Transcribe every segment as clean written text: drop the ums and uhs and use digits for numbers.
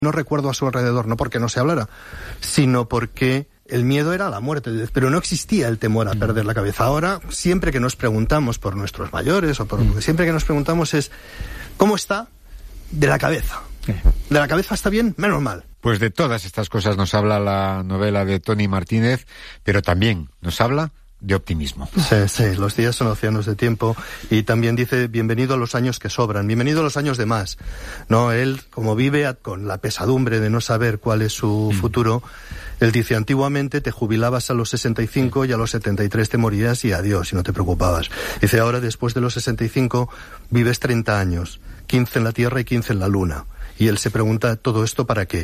No recuerdo a su alrededor, no porque no se hablara, sino porque el miedo era la muerte, pero no existía el temor a perder la cabeza. Ahora, siempre que nos preguntamos por nuestros mayores, siempre que nos preguntamos es, ¿cómo está de la cabeza? ¿De la cabeza está bien? Menos mal. Pues de todas estas cosas nos habla la novela de Toni Martínez, pero también nos habla de optimismo. Sí, los días son océanos de tiempo, y también dice, bienvenido a los años que sobran, bienvenido a los años de más. No, él, como vive con la pesadumbre de no saber cuál es su futuro, él dice, antiguamente te jubilabas a los 65 y a los 73 te morías y adiós, y no te preocupabas. Dice, ahora después de los 65 vives 30 años, 15 en la Tierra y 15 en la Luna. Y él se pregunta, ¿todo esto para qué?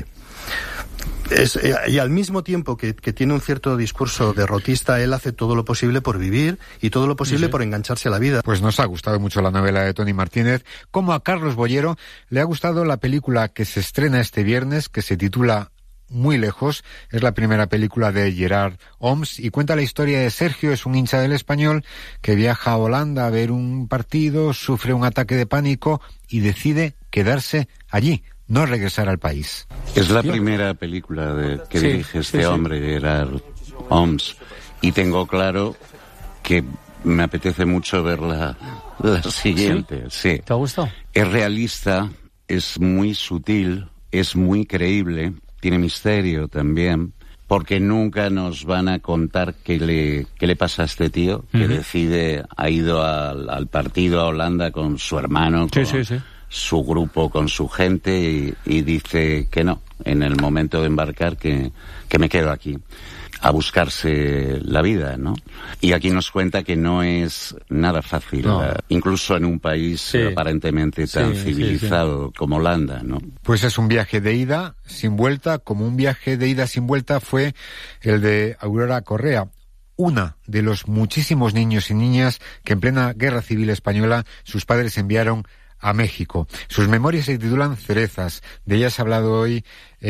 Y al mismo tiempo que tiene un cierto discurso derrotista, él hace todo lo posible por vivir y todo lo posible por engancharse a la vida. Pues nos ha gustado mucho la novela de Toni Martínez, como a Carlos Bollero le ha gustado la película que se estrena este viernes, que se titula Muy lejos. Es la primera película de Gerard Homs y cuenta la historia de Sergio. Es un hincha del Español que viaja a Holanda a ver un partido, sufre un ataque de pánico y decide quedarse allí, no regresar al país. Es la primera película que dirige este hombre, Gerard Homs, y tengo claro que me apetece mucho ver la siguiente. ¿Sí? ¿Te ha gustado? Es realista, es muy sutil, es muy creíble, tiene misterio también, porque nunca nos van a contar qué le pasa a este tío, que ha ido al partido a Holanda con su hermano, con su grupo, con su gente, y dice que no, en el momento de embarcar, que me quedo aquí a buscarse la vida, ¿no? Y aquí nos cuenta que no es nada fácil, incluso en un país aparentemente tan civilizado como Holanda, ¿no? Pues es un viaje de ida sin vuelta, como un viaje de ida sin vuelta fue el de Aurora Correa, una de los muchísimos niños y niñas que en plena Guerra Civil Española sus padres enviaron a México. Sus memorias se titulan Cerezas. De ellas ha hablado hoy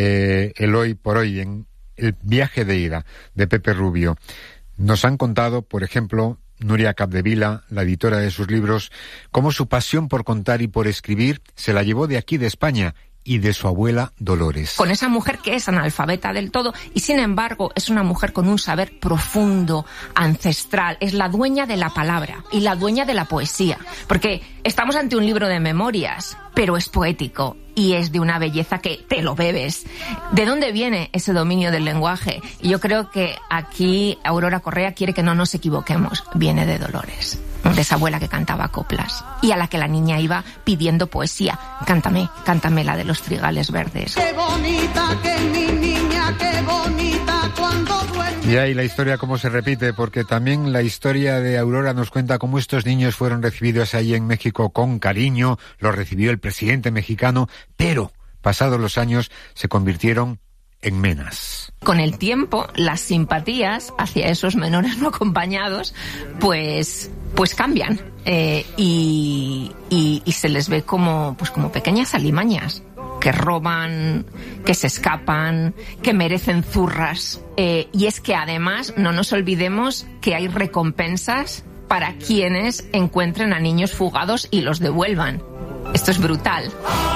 el Hoy por Hoy en El viaje de ida de Pepe Rubio. Nos han contado, por ejemplo, Nuria Capdevila, la editora de sus libros, cómo su pasión por contar y por escribir se la llevó de aquí, de España, y de su abuela Dolores. Con esa mujer que es analfabeta del todo y sin embargo es una mujer con un saber profundo, ancestral, es la dueña de la palabra y la dueña de la poesía, porque estamos ante un libro de memorias, pero es poético y es de una belleza que te lo bebes. ¿De dónde viene ese dominio del lenguaje? Y yo creo que aquí Aurora Correa quiere que no nos equivoquemos. Viene de Dolores, de esa abuela que cantaba coplas y a la que la niña iba pidiendo poesía. Cántame la de los trigales verdes. Qué bonita que mi niña, qué bonita cuando duerme. Y ahí la historia cómo se repite, porque también la historia de Aurora nos cuenta cómo estos niños fueron recibidos ahí en México con cariño, los recibió el presidente mexicano, pero pasados los años se convirtieron en menas. Con el tiempo, las simpatías hacia esos menores no acompañados, pues cambian y se les ve como pequeñas alimañas que roban, que se escapan, que merecen zurras. Y es que además no nos olvidemos que hay recompensas para quienes encuentren a niños fugados y los devuelvan. Esto es brutal.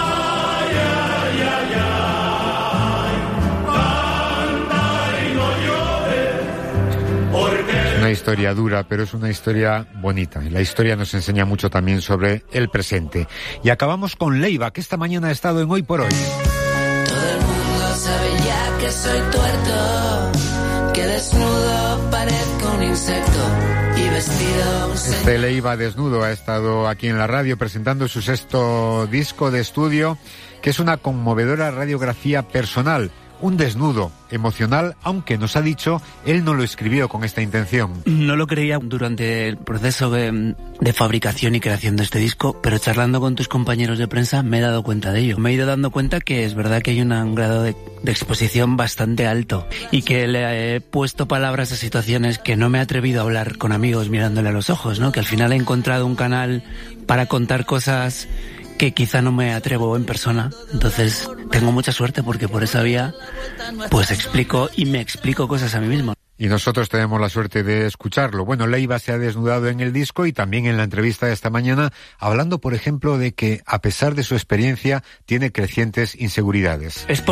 Una historia dura, pero es una historia bonita. Y la historia nos enseña mucho también sobre el presente. Y acabamos con Leiva, que esta mañana ha estado en Hoy por Hoy. Todo el mundo sabe ya que soy tuerto, que desnudo parezco un insecto y vestido... Este Leiva desnudo ha estado aquí en la radio presentando su 6º disco de estudio, que es una conmovedora radiografía personal. Un desnudo emocional, aunque nos ha dicho, él no lo escribió con esta intención. No lo creía durante el proceso de fabricación y creación de este disco, pero charlando con tus compañeros de prensa me he dado cuenta de ello. Me he ido dando cuenta que es verdad que hay un grado de exposición bastante alto y que le he puesto palabras a situaciones que no me he atrevido a hablar con amigos mirándole a los ojos, ¿no? Que al final he encontrado un canal para contar cosas que quizá no me atrevo en persona. Entonces tengo mucha suerte porque por esa vía pues explico y me explico cosas a mí mismo. Y nosotros tenemos la suerte de escucharlo. Bueno, Leiva se ha desnudado en el disco y también en la entrevista de esta mañana, hablando, por ejemplo, de que a pesar de su experiencia, tiene crecientes inseguridades.